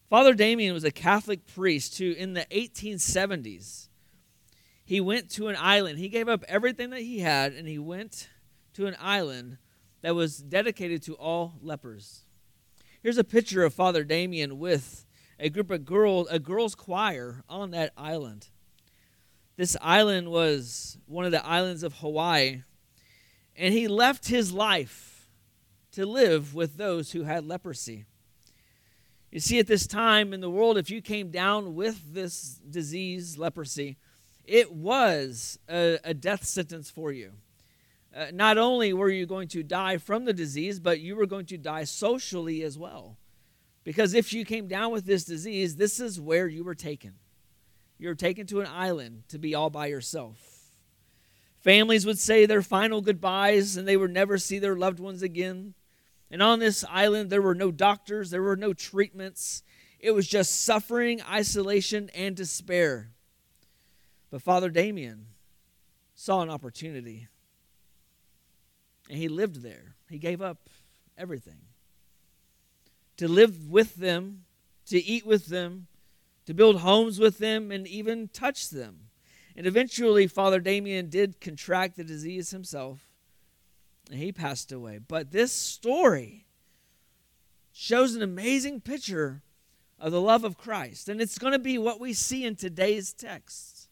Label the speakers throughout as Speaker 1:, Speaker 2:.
Speaker 1: Father Damien was a Catholic priest who, in the 1870s, he went to an island. He gave up everything that he had, and he went to an island that was dedicated to all lepers. Here's a picture of Father Damien with a group of girls, a girls' choir on that island. This island was one of the islands of Hawaii, and he left his life to live with those who had leprosy. You see, at this time in the world, if you came down with this disease, leprosy, it was a death sentence for you. Not only were you going to die from the disease, but you were going to die socially as well. Because if you came down with this disease, this is where you were taken. You were taken to an island to be all by yourself. Families would say their final goodbyes, and they would never see their loved ones again. And on this island, there were no doctors, there were no treatments. It was just suffering, isolation, and despair. But Father Damien saw an opportunity, and he lived there. He gave up everything to live with them, to eat with them, to build homes with them, and even touch them. And eventually, Father Damien did contract the disease himself, and he passed away. But this story shows an amazing picture of the love of Christ. And it's going to be what we see in today's text.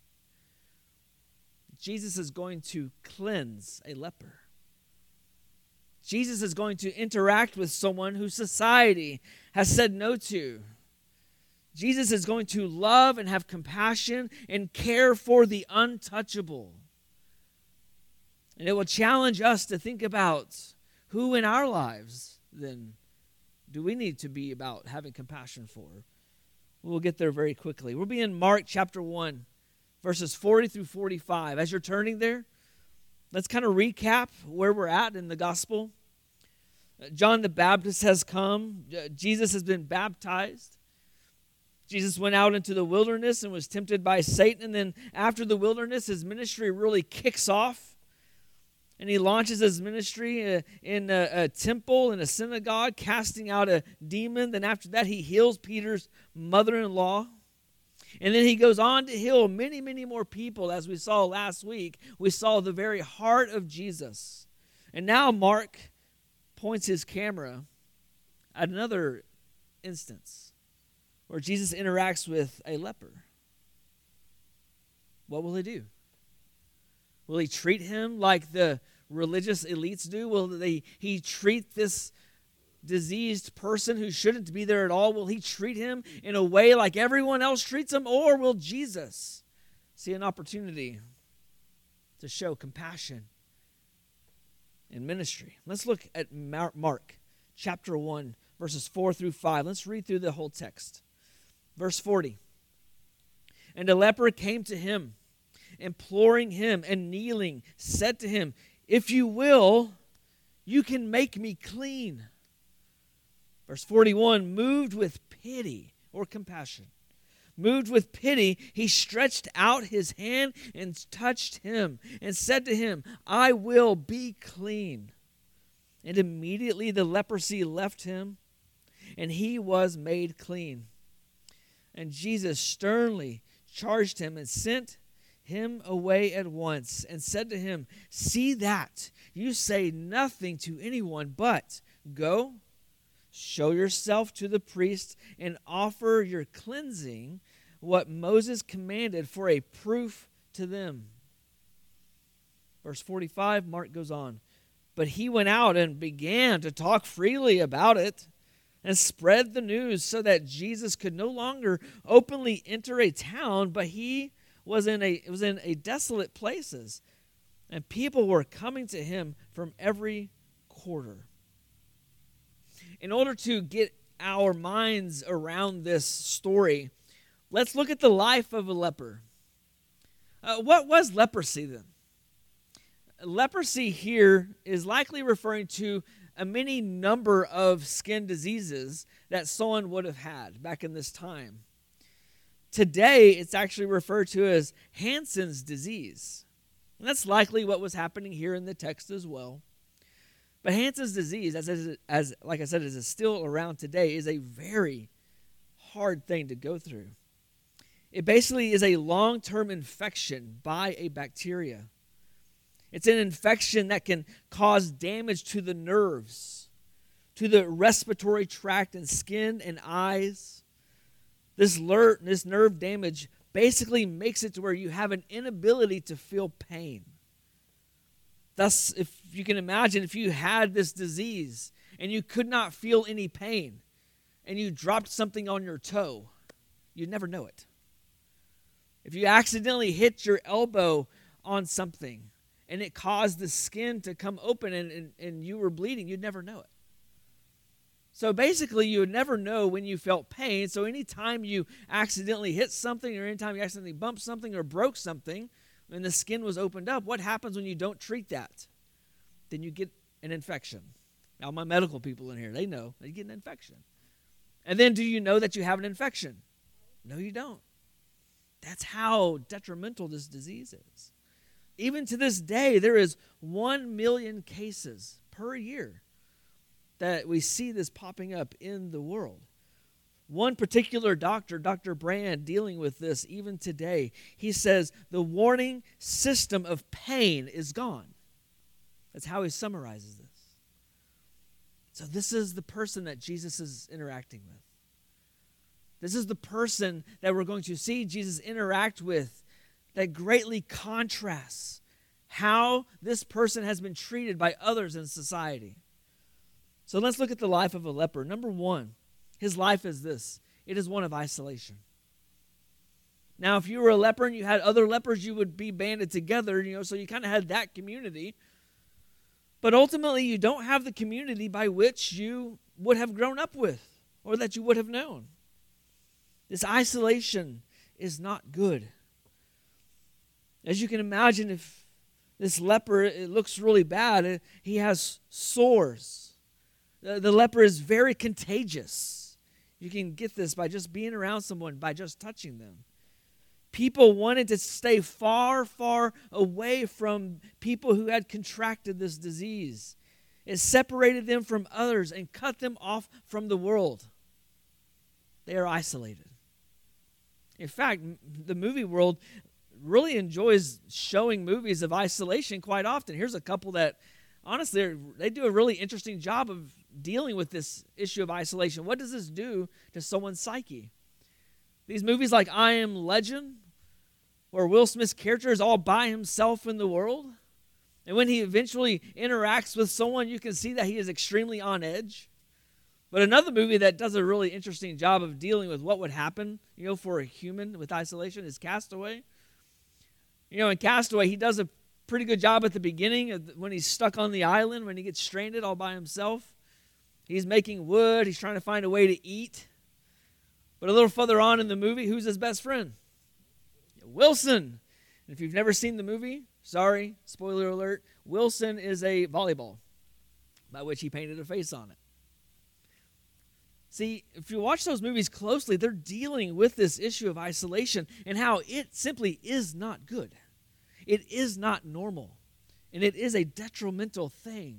Speaker 1: Jesus is going to cleanse a leper. Jesus is going to interact with someone who society has said no to. Jesus is going to love and have compassion and care for the untouchable. And it will challenge us to think about who in our lives, then, do we need to be about having compassion for? We'll get there very quickly. We'll be in Mark chapter 1, verses 40 through 45. As you're turning there, let's kind of recap where we're at in the gospel. John the Baptist has come. Jesus has been baptized. Jesus went out into the wilderness and was tempted by Satan. And then after the wilderness, his ministry really kicks off. And he launches his ministry in a temple, in a synagogue, casting out a demon. Then after that, he heals Peter's mother-in-law. And then he goes on to heal many, many more people. As we saw last week, we saw the very heart of Jesus. And now Mark points his camera at another instance where Jesus interacts with a leper. What will he do? Will he treat him like the religious elites do? Will he treat this diseased person who shouldn't be there at all? Will he treat him in a way like everyone else treats him? Or will Jesus see an opportunity to show compassion in ministry? Let's look at Mark chapter 1, verses 4 through 5. Let's read through the whole text. Verse 40. And a leper came to him, imploring him, and kneeling, said to him, "If you will, you can make me clean." Verse 41, moved with pity or compassion. Moved with pity, he stretched out his hand and touched him and said to him, "I will be clean." And immediately the leprosy left him, and he was made clean. And Jesus sternly charged him and sent him away at once and said to him, "See that you say nothing to anyone, but go, show yourself to the priest and offer your cleansing, what Moses commanded, for a proof to them." Verse 45, Mark goes on. But he went out and began to talk freely about it and spread the news, so that Jesus could no longer openly enter a town, but he was in a desolate places, and people were coming to him from every quarter. In order to get our minds around this story, let's look at the life of a leper. What was leprosy then? Leprosy here is likely referring to a many number of skin diseases that someone would have had back in this time. Today, it's actually referred to as Hansen's disease. And that's likely what was happening here in the text as well. But Hansen's disease, as like I said, is still around today, is a very hard thing to go through. It basically is a long-term infection by a bacteria. It's an infection that can cause damage to the nerves, to the respiratory tract and skin and eyes. This nerve damage basically makes it to where you have an inability to feel pain. Thus, if you can imagine, if you had this disease and you could not feel any pain and you dropped something on your toe, you'd never know it. If you accidentally hit your elbow on something and it caused the skin to come open and you were bleeding, you'd never know it. So basically, you would never know when you felt pain. So anytime you accidentally hit something or anytime you accidentally bumped something or broke something and the skin was opened up, what happens when you don't treat that? Then you get an infection. Now, my medical people in here, they know that you get an infection. And then do you know that you have an infection? No, you don't. That's how detrimental this disease is. Even to this day, there is 1 million cases per year that we see this popping up in the world. One particular doctor, Dr. Brand, dealing with this even today, he says the warning system of pain is gone. That's how he summarizes this. So this is the person that Jesus is interacting with. This is the person that we're going to see Jesus interact with that greatly contrasts how this person has been treated by others in society. So let's look at the life of a leper. Number one, his life is this. It is one of isolation. Now, if you were a leper and you had other lepers, you would be banded together, so you kind of had that community. But ultimately, you don't have the community by which you would have grown up with or that you would have known. This isolation is not good. As you can imagine, if this leper, it looks really bad. He has sores. The leper is very contagious. You can get this by just being around someone, by just touching them. People wanted to stay far, far away from people who had contracted this disease. It separated them from others and cut them off from the world. They are isolated. In fact, the movie world really enjoys showing movies of isolation quite often. Here's a couple that, honestly, they do a really interesting job of dealing with this issue of isolation. What does this do to someone's psyche? These movies like I Am Legend, where Will Smith's character is all by himself in the world, and when he eventually interacts with someone, you can see that he is extremely on edge. But another movie that does a really interesting job of dealing with what would happen, for a human with isolation is Castaway. In Castaway, he does a pretty good job at the beginning when he's stuck on the island, when he gets stranded all by himself. He's making wood. He's trying to find a way to eat. But a little further on in the movie, who's his best friend? Wilson. And if you've never seen the movie, sorry, spoiler alert, Wilson is a volleyball, by which he painted a face on it. See, if you watch those movies closely, they're dealing with this issue of isolation and how it simply is not good. It is not normal, and it is a detrimental thing.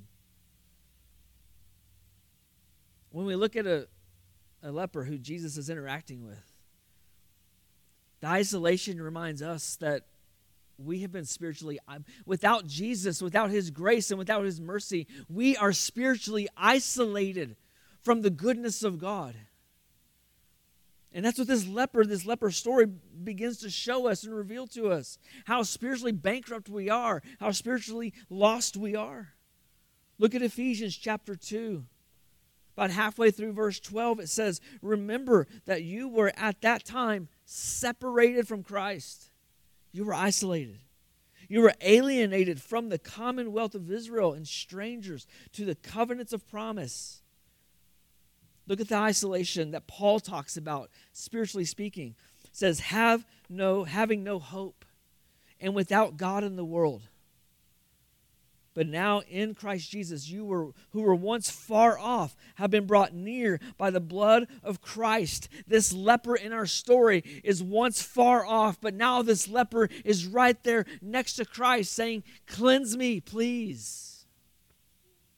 Speaker 1: When we look at a leper who Jesus is interacting with, the isolation reminds us that we have been spiritually, without Jesus, without his grace, and without his mercy, we are spiritually isolated from the goodness of God. And that's what this leper story begins to show us and reveal to us, how spiritually bankrupt we are, how spiritually lost we are. Look at Ephesians chapter 2. About halfway through verse 12, it says, remember that you were at that time separated from Christ. You were isolated. You were alienated from the commonwealth of Israel and strangers to the covenants of promise. Look at the isolation that Paul talks about, spiritually speaking. It says, having no hope and without God in the world. But now in Christ Jesus, who were once far off have been brought near by the blood of Christ. This leper in our story is once far off, but now this leper is right there next to Christ saying, cleanse me, please.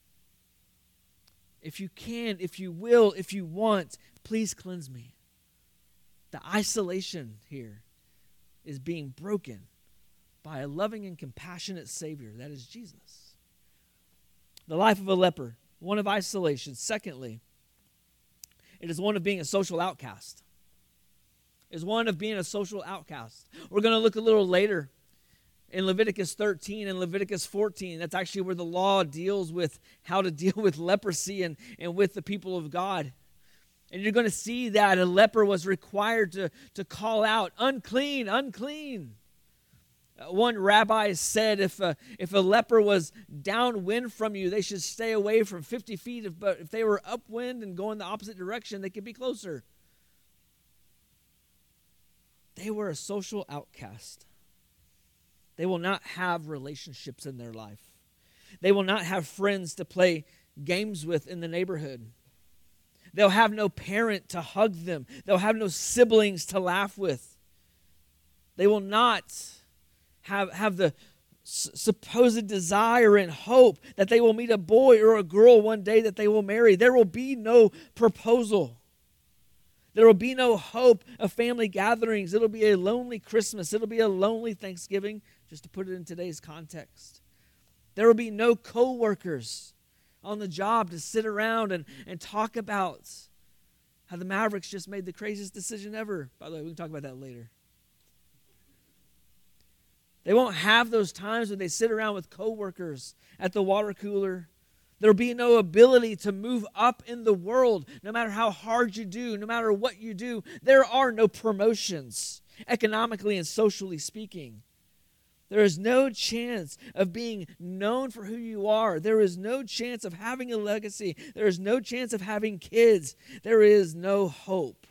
Speaker 1: If you can, if you will, if you want, please cleanse me. The isolation here is being broken by a loving and compassionate Savior. That is Jesus. The life of a leper, one of isolation. Secondly, it is one of being a social outcast. Is one of being a social outcast. We're going to look a little later in Leviticus 13 and Leviticus 14. That's actually where the law deals with how to deal with leprosy and with the people of God. And you're going to see that a leper was required to call out, unclean, unclean. One rabbi said if a leper was downwind from you, they should stay away from 50 feet. But if they were upwind and going the opposite direction, they could be closer. They were a social outcast. They will not have relationships in their life. They will not have friends to play games with in the neighborhood. They'll have no parent to hug them. They'll have no siblings to laugh with. They will not have the supposed desire and hope that they will meet a boy or a girl one day that they will marry. There will be no proposal. There will be no hope of family gatherings. It'll be a lonely Christmas. It'll be a lonely Thanksgiving, just to put it in today's context. There will be no co-workers on the job to sit around and talk about how the Mavericks just made the craziest decision ever. By the way, we can talk about that later. They won't have those times when they sit around with co-workers at the water cooler. There will be no ability to move up in the world, no matter how hard you do, no matter what you do. There are no promotions, economically and socially speaking. There is no chance of being known for who you are. There is no chance of having a legacy. There is no chance of having kids. There is no hope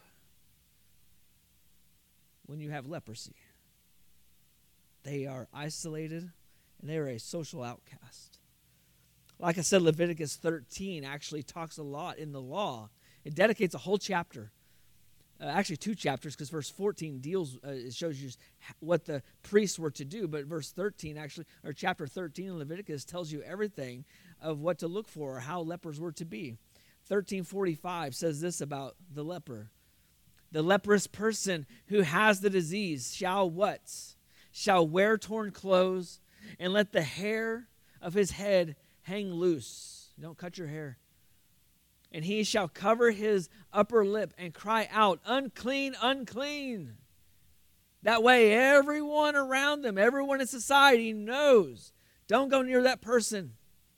Speaker 1: when you have leprosy. They are isolated and they are a social outcast. Like I said, Leviticus 13 actually talks a lot in the law. It dedicates a whole chapter, actually 2 chapters, because verse 14 it shows you what the priests were to do. But verse 13 actually, or chapter 13 in Leviticus tells you everything of what to look for or how lepers were to be. 13:45 says this about the leper. The leprous person who has the disease shall what? Shall wear torn clothes and let the hair of his head hang loose. Don't cut your hair. And he shall cover his upper lip and cry out, unclean, unclean. That way everyone around them, everyone in society knows. Don't go near that person.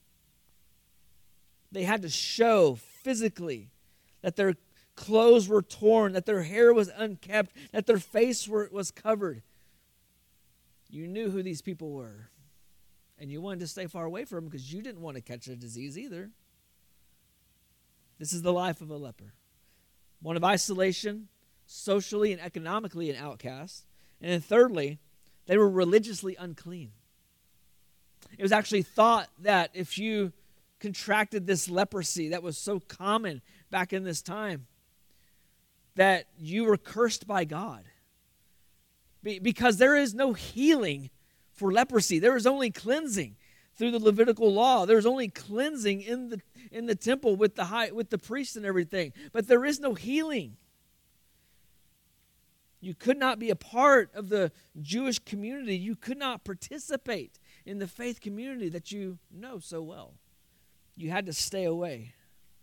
Speaker 1: They had to show physically that their clothes were torn, that their hair was unkempt, that their face was covered. You knew who these people were. And you wanted to stay far away from them because you didn't want to catch a disease either. This is the life of a leper. One of isolation, socially and economically an outcast. And then thirdly, they were religiously unclean. It was actually thought that if you contracted this leprosy that was so common back in this time, that you were cursed by God. Because there is no healing for leprosy. There is only cleansing through the Levitical law. There's only cleansing in the temple with the priests and everything. But there is no healing. You could not be a part of the Jewish community. You could not participate in the faith community that you know so well. You had to stay away.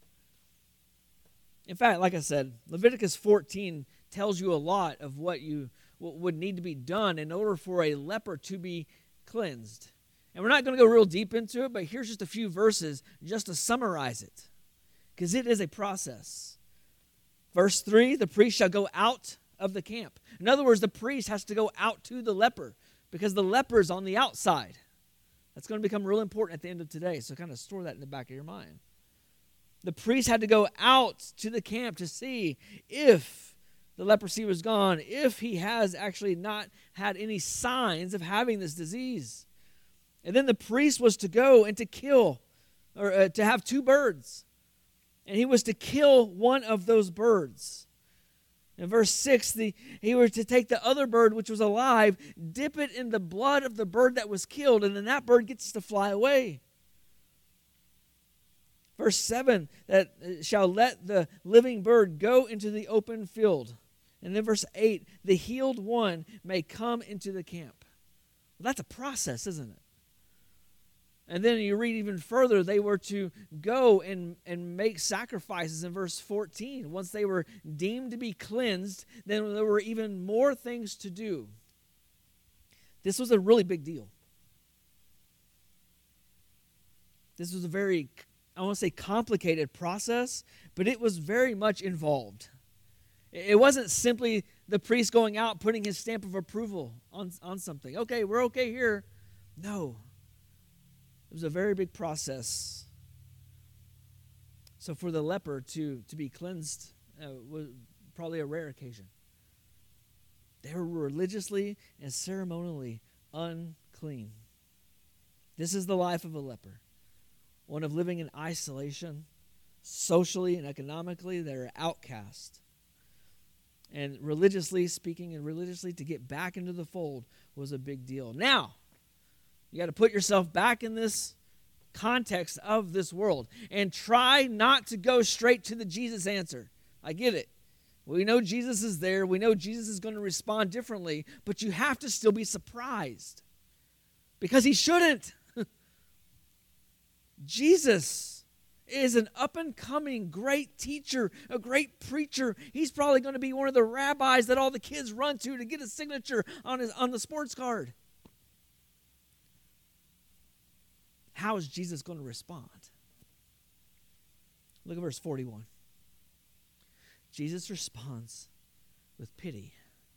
Speaker 1: In fact, like I said, Leviticus 14 tells you a lot of what would need to be done in order for a leper to be cleansed. And we're not going to go real deep into it, but here's just a few verses just to summarize it, because it is a process. Verse 3, the priest shall go out of the camp. In other words, the priest has to go out to the leper, because the leper is on the outside. That's going to become real important at the end of today, so kind of store that in the back of your mind. The priest had to go out to the camp to see if the leprosy was gone, if he has actually not had any signs of having this disease. And then the priest was to go and to kill, or to have 2 birds. And he was to kill one of those birds. In verse 6, he was to take the other bird which was alive, dip it in the blood of the bird that was killed, and then that bird gets to fly away. Verse 7, that shall let the living bird go into the open field. And then verse 8, the healed one may come into the camp. Well, that's a process, isn't it? And then you read even further, they were to go and make sacrifices in verse 14. Once they were deemed to be cleansed, then there were even more things to do. This was a really big deal. This was a very, I want to say, complicated process, but it was very much involved. It wasn't simply the priest going out, putting his stamp of approval on something. Okay, we're okay here. No. It was a very big process. So for the leper to be cleansed was probably a rare occasion. They were religiously and ceremonially unclean. This is the life of a leper. One of living in isolation, socially and economically, they're outcast. And religiously speaking and religiously to get back into the fold was a big deal. Now, you got to put yourself back in this context of this world and try not to go straight to the Jesus answer. I get it. We know Jesus is there. We know Jesus is going to respond differently, but you have to still be surprised because he shouldn't. Jesus is an up-and-coming great teacher, a great preacher. He's probably going to be one of the rabbis that all the kids run to get a signature on the sports card. How is Jesus going to respond? Look at verse 41. Jesus responds with pity.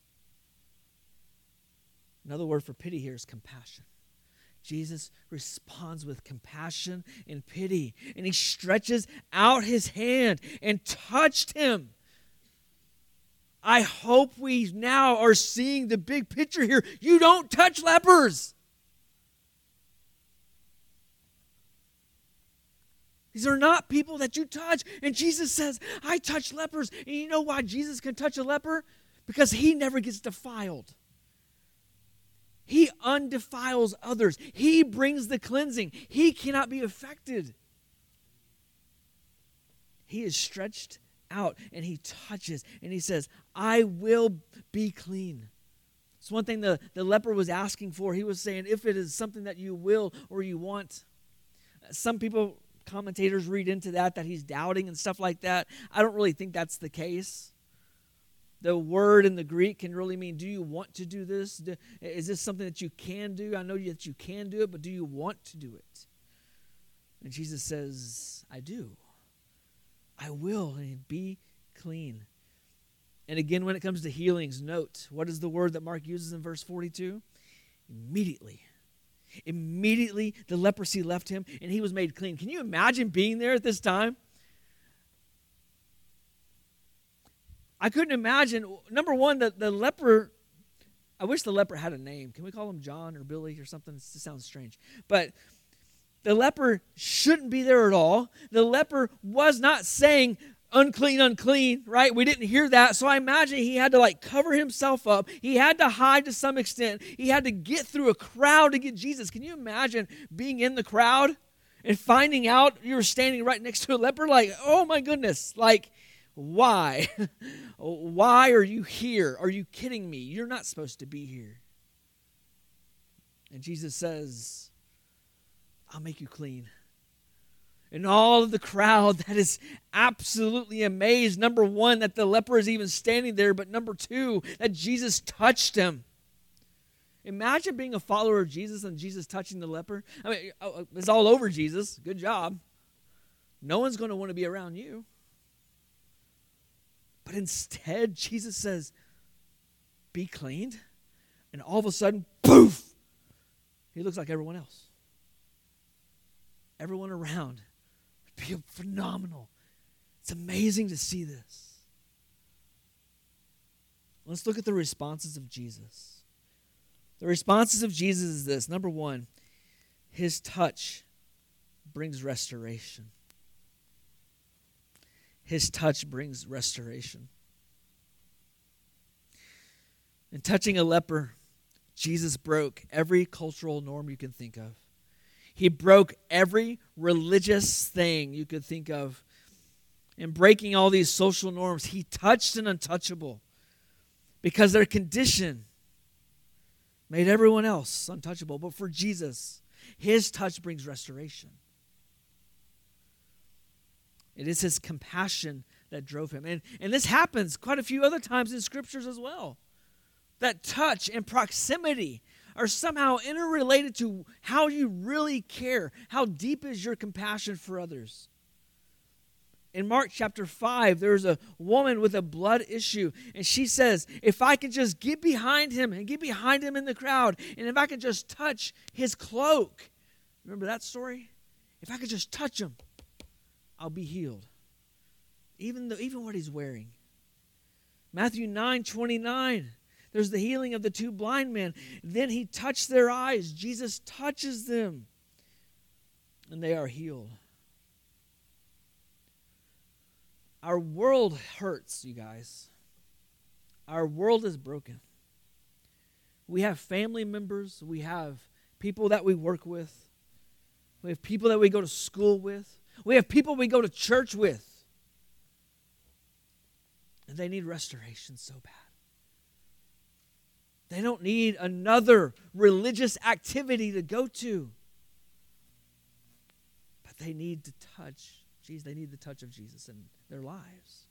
Speaker 1: Another word for pity here is compassion. Jesus responds with compassion and pity, and he stretches out his hand and touched him. I hope we now are seeing the big picture here. You don't touch lepers. These are not people that you touch. And Jesus says, I touch lepers. And you know why Jesus can touch a leper? Because he never gets defiled. He undefiles others. He brings the cleansing. He cannot be affected. He is stretched out and he touches and he says, I will be clean. It's one thing the leper was asking for. He was saying, if it is something that you will or you want. Some people, commentators read into that he's doubting and stuff like that. I don't really think that's the case. The word in the Greek can really mean, do you want to do this? Is this something that you can do? I know that you can do it, but do you want to do it? And Jesus says, I do. I will, and be clean. And again, when it comes to healings, note, what is the word that Mark uses in verse 42? Immediately. Immediately, the leprosy left him, and he was made clean. Can you imagine being there at this time? I couldn't imagine. Number one, the leper, I wish the leper had a name. Can we call him John or Billy or something? It sounds strange. But the leper shouldn't be there at all. The leper was not saying, unclean, unclean, right? We didn't hear that. So I imagine he had to cover himself up. He had to hide to some extent. He had to get through a crowd to get Jesus. Can you imagine being in the crowd and finding out you were standing right next to a leper? Oh my goodness. Why? Why are you here? Are you kidding me? You're not supposed to be here. And Jesus says, I'll make you clean. And all of the crowd that is absolutely amazed. Number one, that the leper is even standing there. But number two, that Jesus touched him. Imagine being a follower of Jesus and Jesus touching the leper. I mean, it's all over Jesus. Good job. No one's going to want to be around you. But instead, Jesus says, be cleaned. And all of a sudden, poof, he looks like everyone else. Everyone around. It'd be phenomenal. It's amazing to see this. Let's look at the responses of Jesus. The responses of Jesus is this. Number one, his touch brings restoration. His touch brings restoration. In touching a leper, Jesus broke every cultural norm you can think of. He broke every religious thing you could think of. In breaking all these social norms, he touched an untouchable. because their condition made everyone else untouchable. But for Jesus, his touch brings restoration. It is his compassion that drove him. And this happens quite a few other times in scriptures as well. That touch and proximity are somehow interrelated to how you really care. How deep is your compassion for others? In Mark chapter 5, there's a woman with a blood issue, and she says, if I could just get behind him and get behind him in the crowd, and if I could just touch his cloak. Remember that story? If I could just touch him, I'll be healed. Even what he's wearing. Matthew 9:29, there's the healing of the two blind men. Then he touched their eyes. Jesus touches them, and they are healed. Our world hurts, you guys. Our world is broken. We have family members. We have people that we work with. We have people that we go to school with. We have people we go to church with. And they need restoration so bad. They don't need another religious activity to go to. But they need to touch. They need the touch of Jesus in their lives.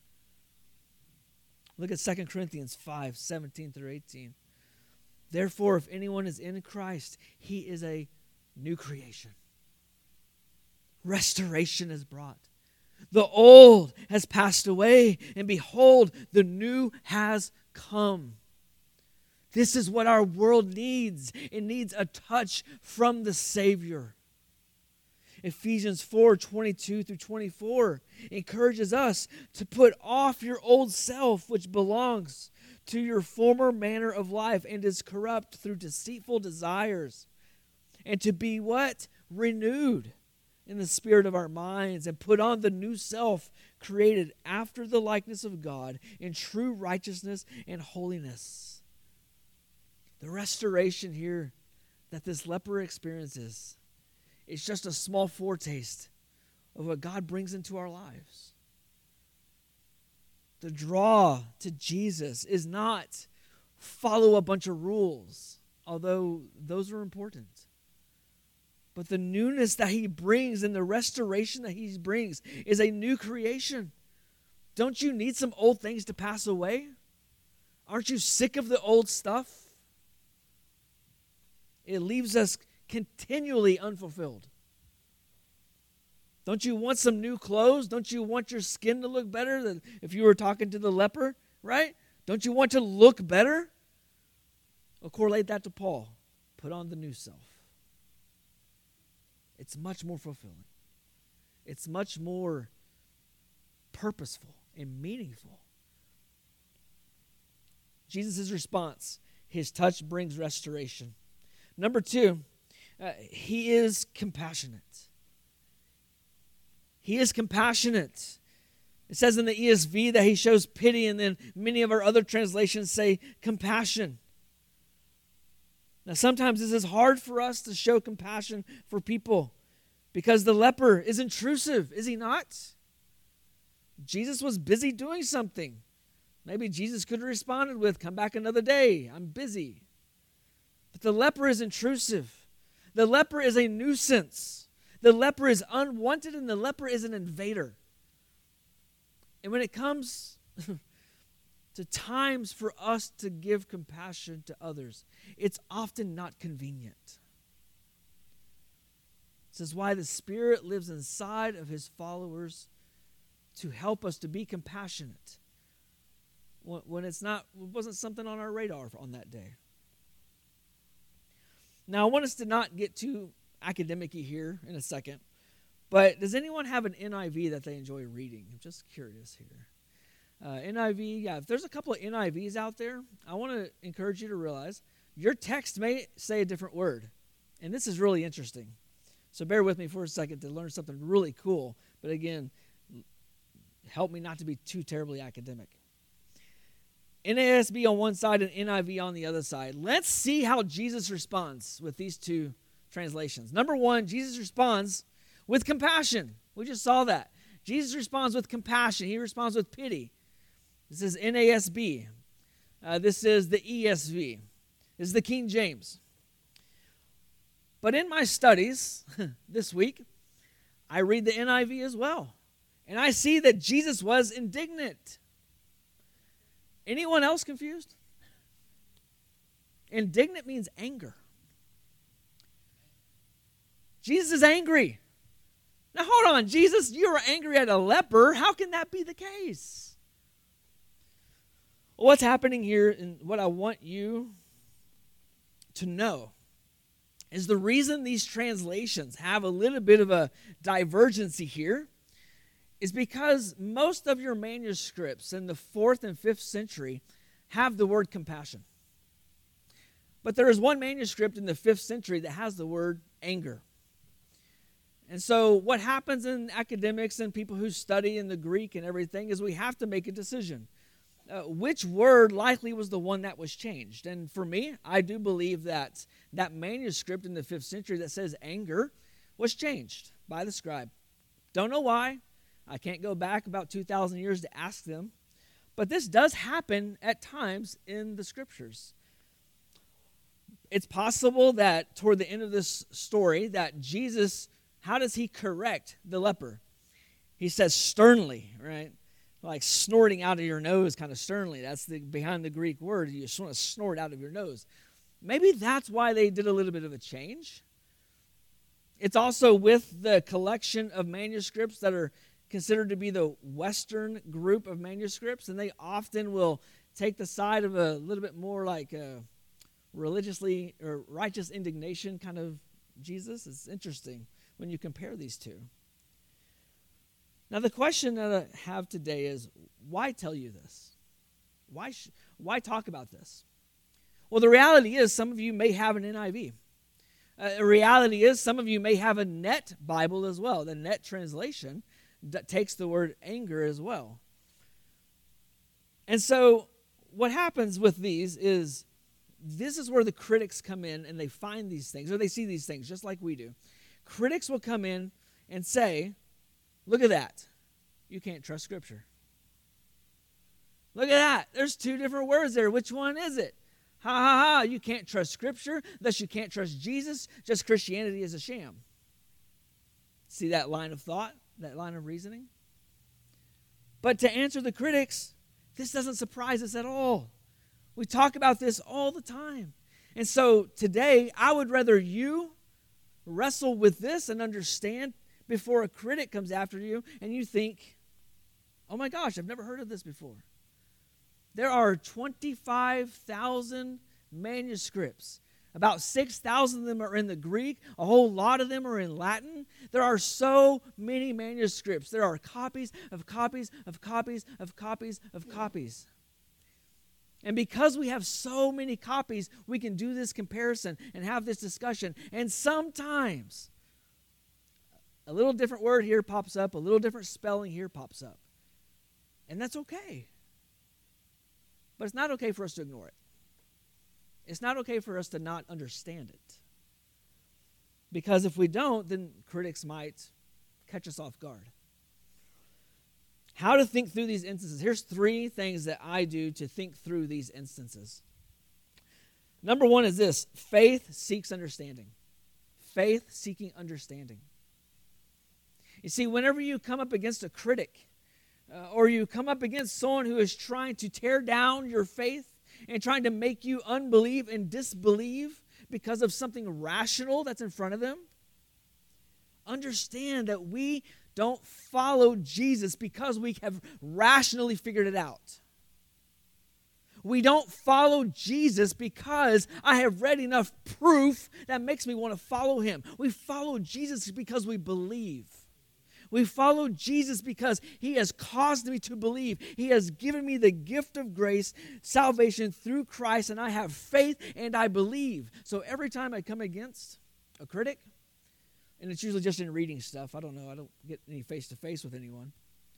Speaker 1: Look at 2 Corinthians 5:17 through 18. Therefore, if anyone is in Christ, he is a new creation. Restoration is brought. The old has passed away, and behold, the new has come. This is what our world needs. It needs a touch from the Savior. Ephesians 4:22 through 24 encourages us to put off your old self, which belongs to your former manner of life and is corrupt through deceitful desires, and to be what? Renewed in the spirit of our minds, and put on the new self created after the likeness of God in true righteousness and holiness. The restoration here that this leper experiences, it's just a small foretaste of what God brings into our lives. The draw to Jesus is not follow a bunch of rules, although those are important. But the newness that he brings and the restoration that he brings is a new creation. Don't you need some old things to pass away? Aren't you sick of the old stuff? It leaves us continually unfulfilled. Don't you want some new clothes? Don't you want your skin to look better than if you were talking to the leper, right? Don't you want to look better? Well, correlate that to Paul. Put on the new self. It's much more fulfilling. It's much more purposeful and meaningful. Jesus' response, his touch brings restoration. Number 2, he is compassionate. He is compassionate. It says in the ESV that he shows pity, and then many of our other translations say compassion. Now, sometimes this is hard for us to show compassion for people because the leper is intrusive, is he not? Jesus was busy doing something. Maybe Jesus could have responded with, come back another day, I'm busy. But the leper is intrusive. The leper is a nuisance. The leper is unwanted, and the leper is an invader. And when it comes to times for us to give compassion to others, it's often not convenient. This is why the Spirit lives inside of his followers to help us to be compassionate when it wasn't something on our radar on that day. Now, I want us to not get too academic-y here in a second, but does anyone have an NIV that they enjoy reading? I'm just curious here. NIV, yeah, if there's a couple of NIVs out there, I want to encourage you to realize your text may say a different word, and this is really interesting. So bear with me for a second to learn something really cool, but again, help me not to be too terribly academic. NASB on one side and NIV on the other side. Let's see how Jesus responds with these two translations. Number 1, Jesus responds with compassion. We just saw that. Jesus responds with compassion. He responds with pity. This is NASB. This is the ESV. This is the King James. But in my studies this week, I read the NIV as well. And I see that Jesus was indignant. Anyone else confused? Indignant means anger. Jesus is angry. Now hold on, Jesus, you were angry at a leper. How can that be the case? Well, what's happening here, and what I want you to know, is the reason these translations have a little bit of a divergency here is because most of your manuscripts in the 4th and 5th century have the word compassion. But there is one manuscript in the 5th century that has the word anger. And so what happens in academics and people who study in the Greek and everything is we have to make a decision. Which word likely was the one that was changed? And for me, I do believe that that manuscript in the 5th century that says anger was changed by the scribe. Don't know why. I can't go back about 2,000 years to ask them. But this does happen at times in the scriptures. It's possible that toward the end of this story that Jesus, how does he correct the leper? He says sternly, right? Like snorting out of your nose kind of sternly. That's behind the Greek word. You just want to snort out of your nose. Maybe that's why they did a little bit of a change. It's also with the collection of manuscripts that are considered to be the Western group of manuscripts, and they often will take the side of a little bit more like religiously or righteous indignation kind of Jesus. It's interesting when you compare these two. Now, the question that I have today is, why tell you this? Why talk about this? Well, the reality is some of you may have an NIV. The reality is some of you may have a Net Bible as well, the Net translation that takes the word anger as well. And so what happens with these is this is where the critics come in and they find these things, or they see these things just like we do. Critics will come in and say, look at that. You can't trust Scripture. Look at that. There's 2 different words there. Which one is it? Ha, ha, ha. You can't trust Scripture. Thus you can't trust Jesus. Just Christianity is a sham. See that line of thought? That line of reasoning? But to answer the critics, this doesn't surprise us at all. We talk about this all the time. And so today, I would rather you wrestle with this and understand before a critic comes after you and you think, oh my gosh, I've never heard of this before. There are 25,000 manuscripts. About 6,000 of them are in the Greek. A whole lot of them are in Latin. There are so many manuscripts. There are copies of copies of copies of copies of copies. And because we have so many copies, we can do this comparison and have this discussion. And sometimes a little different word here pops up, a little different spelling here pops up. And that's okay. But it's not okay for us to ignore it. It's not okay for us to not understand it. Because if we don't, then critics might catch us off guard. How to think through these instances. Here's 3 things that I do to think through these instances. Number 1 is this: faith seeks understanding. Faith seeking understanding. You see, whenever you come up against a critic, or you come up against someone who is trying to tear down your faith and trying to make you unbelieve and disbelieve because of something rational that's in front of them, understand that we don't follow Jesus because we have rationally figured it out. We don't follow Jesus because I have read enough proof that makes me want to follow him. We follow Jesus because we believe. We follow Jesus because he has caused me to believe. He has given me the gift of grace, salvation through Christ, and I have faith and I believe. So every time I come against a critic, and it's usually just in reading stuff. I don't know. I don't get any face-to-face with anyone.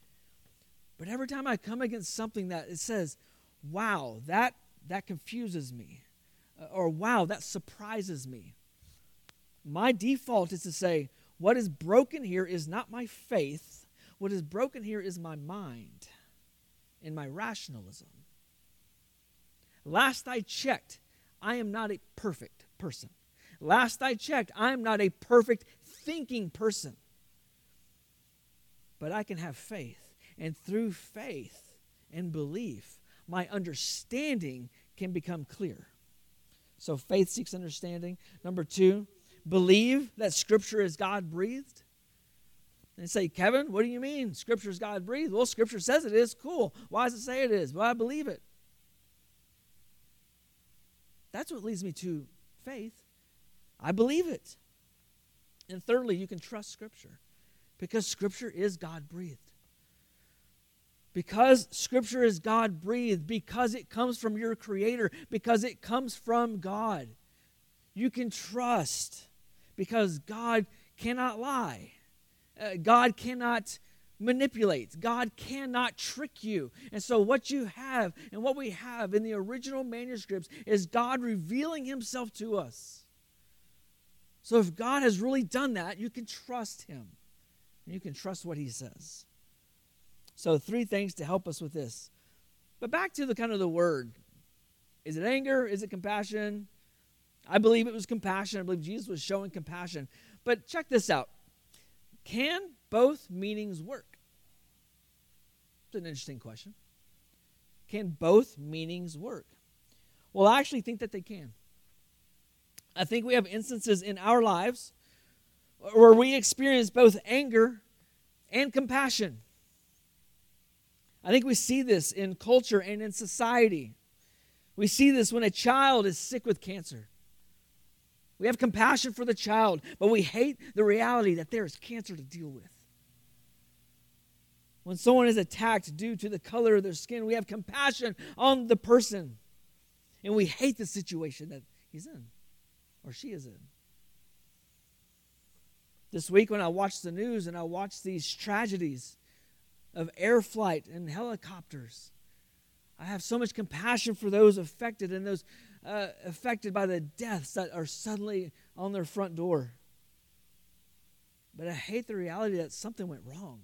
Speaker 1: But every time I come against something that it says, wow, that confuses me, or wow, that surprises me, my default is to say, what is broken here is not my faith. What is broken here is my mind and my rationalism. Last I checked, I am not a perfect person. Last I checked, I am not a perfect thinking person. But I can have faith. And through faith and belief, my understanding can become clear. So faith seeks understanding. Number 2, believe that Scripture is God-breathed. And they say, Kevin, what do you mean Scripture is God-breathed? Well, Scripture says it is. Cool. Why does it say it is? Well, I believe it. That's what leads me to faith. I believe it. And thirdly, you can trust Scripture because Scripture is God-breathed. Because Scripture is God-breathed, because it comes from your Creator, because it comes from God, you can trust because God cannot lie. God cannot manipulate. God cannot trick you. And so what you have and what we have in the original manuscripts is God revealing Himself to us. So if God has really done that, you can trust Him. And you can trust what He says. So 3 things to help us with this. But back to the kind of the word. Is it anger? Is it compassion? I believe it was compassion. I believe Jesus was showing compassion. But check this out. Can both meanings work? It's an interesting question. Can both meanings work? Well, I actually think that they can. I think we have instances in our lives where we experience both anger and compassion. I think we see this in culture and in society. We see this when a child is sick with cancer. We have compassion for the child, but we hate the reality that there is cancer to deal with. When someone is attacked due to the color of their skin, we have compassion on the person, and we hate the situation that he's in or she is in. This week when I watched the news and I watched these tragedies of air flight and helicopters, I have so much compassion for those affected and those affected by the deaths that are suddenly on their front door. But I hate the reality that something went wrong.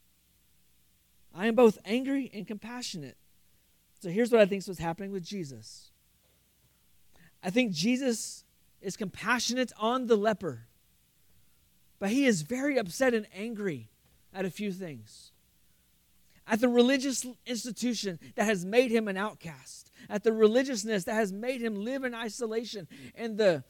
Speaker 1: I am both angry and compassionate. So here's what I think was happening with Jesus. I think Jesus is compassionate on the leper, but he is very upset and angry at a few things. At the religious institution that has made him an outcast, at the religiousness that has made him live in isolation, and the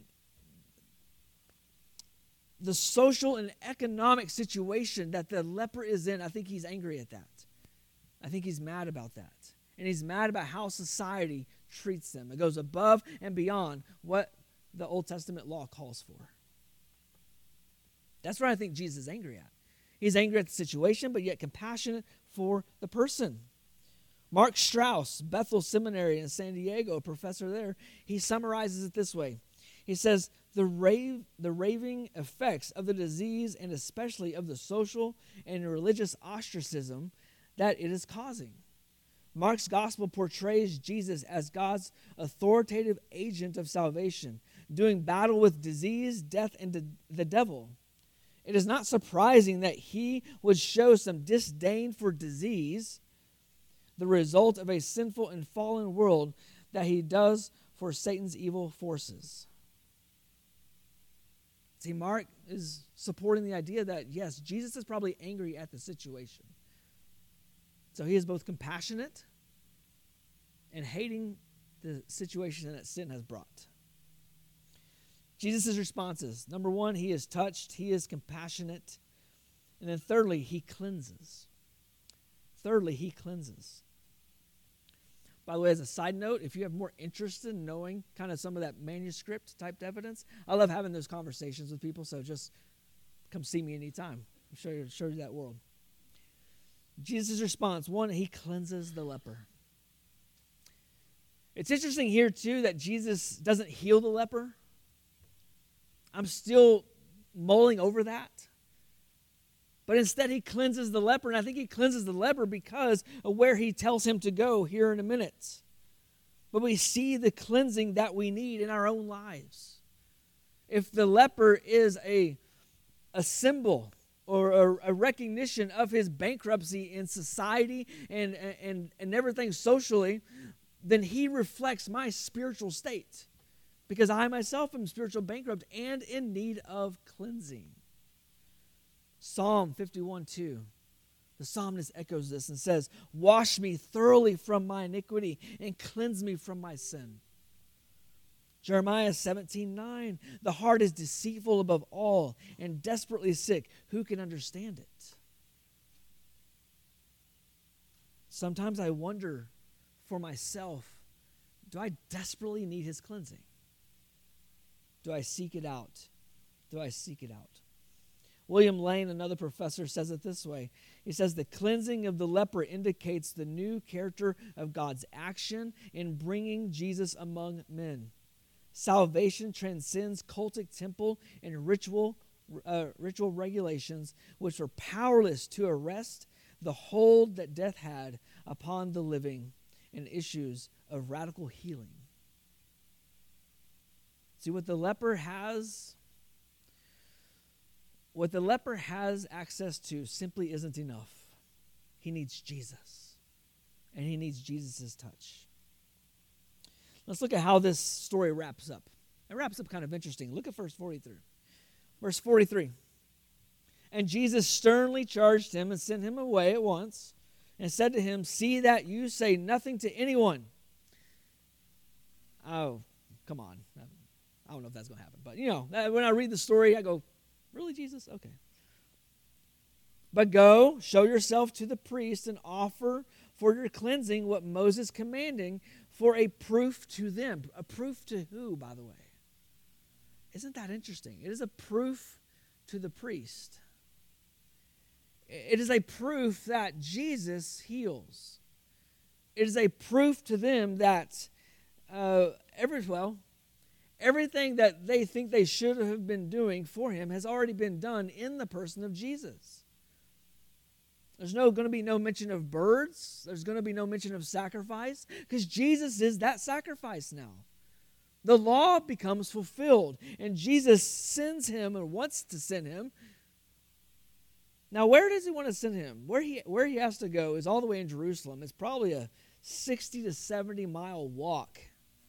Speaker 1: social and economic situation that the leper is in. I think he's angry at that. I think he's mad about that. And he's mad about how society treats them. It goes above and beyond what the Old Testament law calls for. That's what I think Jesus is angry at. He's angry at the situation, but yet compassionate for the person. Mark Strauss, Bethel Seminary in San Diego, a professor there, he summarizes it this way. He says, the raving effects of the disease and especially of the social and religious ostracism that it is causing. Mark's gospel portrays Jesus as God's authoritative agent of salvation, doing battle with disease, death, and the devil. It is not surprising that he would show some disdain for disease, the result of a sinful and fallen world, that he does for Satan's evil forces. See, Mark is supporting the idea that, yes, Jesus is probably angry at the situation. So he is both compassionate and hating the situation that sin has brought. Jesus' responses. Number 1, he is touched. He is compassionate. And then thirdly, he cleanses. Thirdly, he cleanses. By the way, as a side note, if you have more interest in knowing kind of some of that manuscript typed evidence, I love having those conversations with people, so just come see me anytime. I'll show you that world. Jesus' response. 1, he cleanses the leper. It's interesting here, too, that Jesus doesn't heal the leper. I'm still mulling over that. But instead, he cleanses the leper, and I think he cleanses the leper because of where he tells him to go here in a minute. But we see the cleansing that we need in our own lives. If the leper is a symbol or a recognition of his bankruptcy in society and everything socially, then he reflects my spiritual state, because I myself am spiritual bankrupt and in need of cleansing. Psalm 51:2. The psalmist echoes this and says, "Wash me thoroughly from my iniquity and cleanse me from my sin." Jeremiah 17:9. "The heart is deceitful above all and desperately sick. Who can understand it?" Sometimes I wonder for myself, do I desperately need his cleansing? Do I seek it out? Do I seek it out? William Lane, another professor, says it this way. He says, "The cleansing of the leper indicates the new character of God's action in bringing Jesus among men. Salvation transcends cultic temple and ritual regulations, which were powerless to arrest the hold that death had upon the living and issues of radical healing." See, what the leper has access to simply isn't enough. He needs Jesus, and he needs Jesus' touch. Let's look at how this story wraps up. It wraps up kind of interesting. Look at verse 43. Verse 43. "And Jesus sternly charged him and sent him away at once and said to him, 'See that you say nothing to anyone.'" Oh, come on. I don't know if that's going to happen. But, when I read the story, I go, really, Jesus? Okay. "But go, show yourself to the priest and offer for your cleansing what Moses commanding for a proof to them." A proof to who, by the way? Isn't that interesting? It is a proof to the priest. It is a proof that Jesus heals. It is a proof to them that everything that they think they should have been doing for him has already been done in the person of Jesus. There's going to be no mention of birds. There's going to be no mention of sacrifice, because Jesus is that sacrifice now. The law becomes fulfilled, and Jesus sends him or wants to send him. Now, where does he want to send him? Where he has to go is all the way in Jerusalem. It's probably a 60 to 70 mile walk.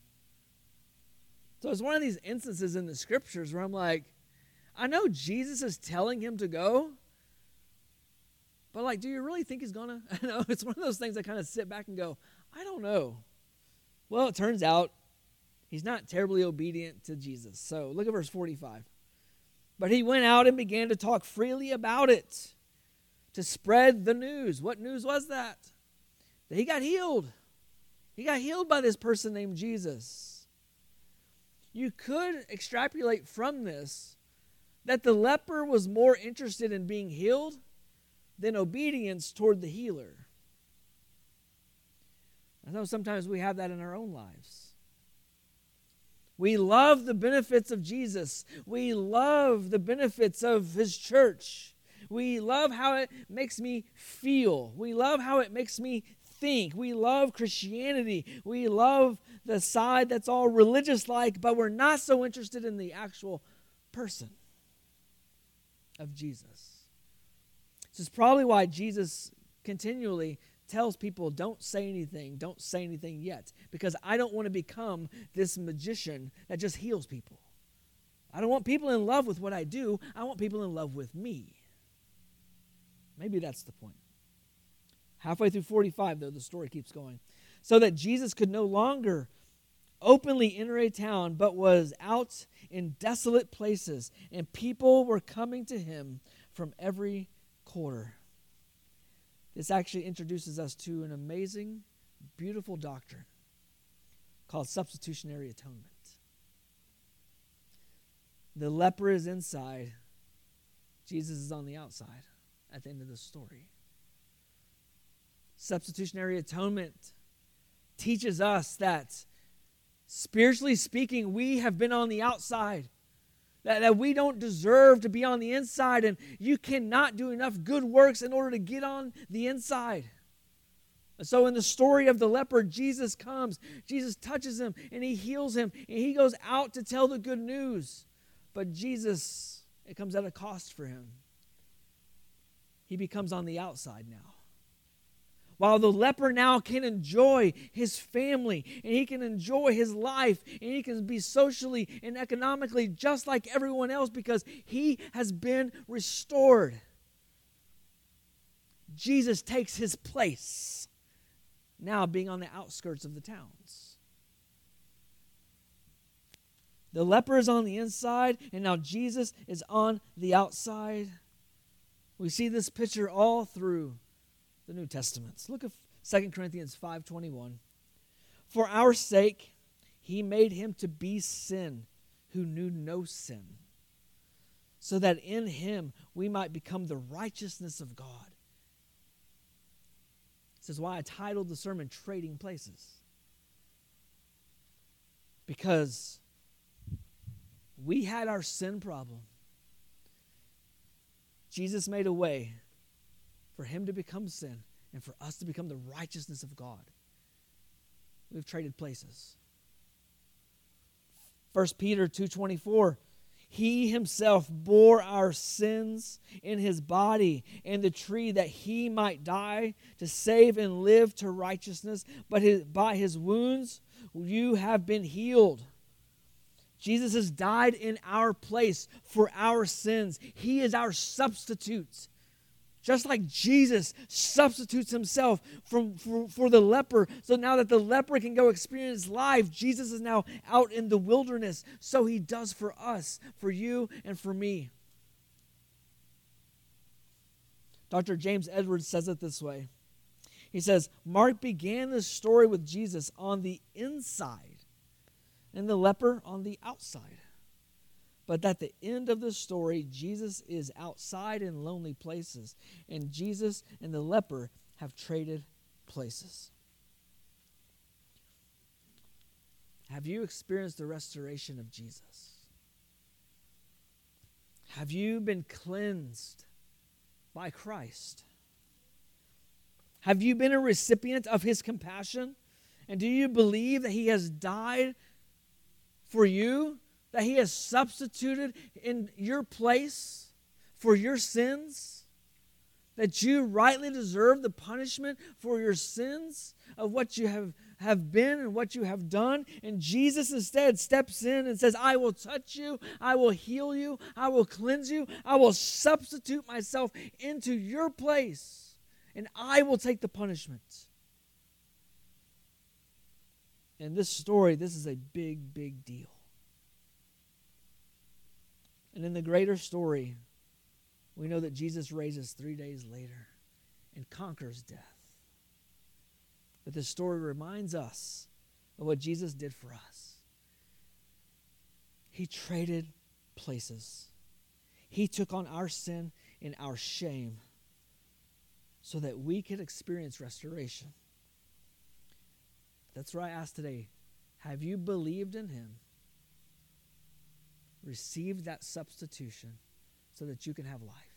Speaker 1: So it's one of these instances in the scriptures where I'm like, I know Jesus is telling him to go, but do you really think he's gonna? I know it's one of those things I kind of sit back and go, I don't know. Well, it turns out he's not terribly obedient to Jesus. So look at verse 45. "But he went out and began to talk freely about it, to spread the news." What news was that? That he got healed. He got healed by this person named Jesus. You could extrapolate from this that the leper was more interested in being healed than obedience toward the healer. I know sometimes we have that in our own lives. We love the benefits of Jesus. We love the benefits of his church. We love how it makes me feel. We love how it makes me think. We love Christianity. We love the side that's all religious-like, but we're not so interested in the actual person of Jesus. This is probably why Jesus continually tells people, don't say anything yet, because I don't want to become this magician that just heals people. I don't want people in love with what I do. I want people in love with me. Maybe that's the point. Halfway through 45, though, the story keeps going. "So that Jesus could no longer openly enter a town, but was out in desolate places, and people were coming to him from every quarter." This actually introduces us to an amazing, beautiful doctrine called substitutionary atonement. The leper is inside. Jesus is on the outside at the end of the story. Substitutionary atonement teaches us that, spiritually speaking, we have been on the outside. That we don't deserve to be on the inside, and you cannot do enough good works in order to get on the inside. So in the story of the leper, Jesus comes, Jesus touches him, and he heals him, and he goes out to tell the good news. But Jesus, it comes at a cost for him. He becomes on the outside now. while the leper now can enjoy his family, and he can enjoy his life, and he can be socially and economically just like everyone else because he has been restored. Jesus takes his place, now being on the outskirts of the towns. The leper is on the inside, and now Jesus is on the outside. We see this picture all through the New Testaments. Look at 2 Corinthians 5:21. For our sake, he made him to be sin who knew no sin, so that in him we might become the righteousness of God. This is why I titled the sermon Trading Places. Because we had our sin problem. Jesus made a way for him to become sin and for us to become the righteousness of God. We've traded places. 1 Peter 2:24, he himself bore our sins in his body in the tree that he might die to save and live to righteousness, but by his wounds you have been healed. Jesus has died in our place for our sins. He is our substitute. Just like Jesus substitutes himself for the leper. So now that the leper can go experience life, Jesus is now out in the wilderness. So he does for us, for you, and for me. Dr. James Edwards says it this way. He says, Mark began this story with Jesus on the inside and the leper on the outside. But at the end of the story, Jesus is outside in lonely places, and Jesus and the leper have traded places. Have you experienced the restoration of Jesus? Have you been cleansed by Christ? Have you been a recipient of his compassion? And do you believe that he has died for you? That he has substituted in your place for your sins? That you rightly deserve the punishment for your sins of what you have been and what you have done? And Jesus instead steps in and says, I will touch you, I will heal you, I will cleanse you, I will substitute myself into your place, and I will take the punishment. In this story, this is a big, big deal. And in the greater story, we know that Jesus raises 3 days later and conquers death. But this story reminds us of what Jesus did for us. He traded places. He took on our sin and our shame so that we could experience restoration. That's why I asked today, have you believed in him? Received that substitution so that you can have life.